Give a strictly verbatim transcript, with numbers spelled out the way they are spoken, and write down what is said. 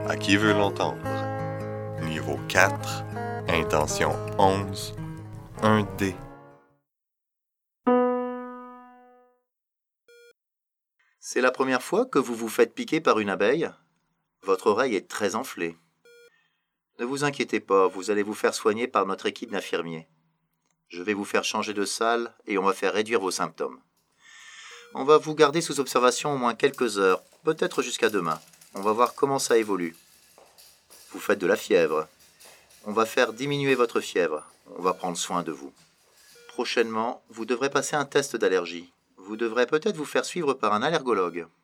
À qui veut l'entendre? Niveau quatre, intention onze, un dé. C'est la première fois que vous vous faites piquer par une abeille? Votre oreille est très enflée. Ne vous inquiétez pas, vous allez vous faire soigner par notre équipe d'infirmiers. Je vais vous faire changer de salle et on va faire réduire vos symptômes. On va vous garder sous observation au moins quelques heures, peut-être jusqu'à demain. On va voir comment ça évolue. Vous faites de la fièvre. On va faire diminuer votre fièvre. On va prendre soin de vous. Prochainement, vous devrez passer un test d'allergie. Vous devrez peut-être vous faire suivre par un allergologue.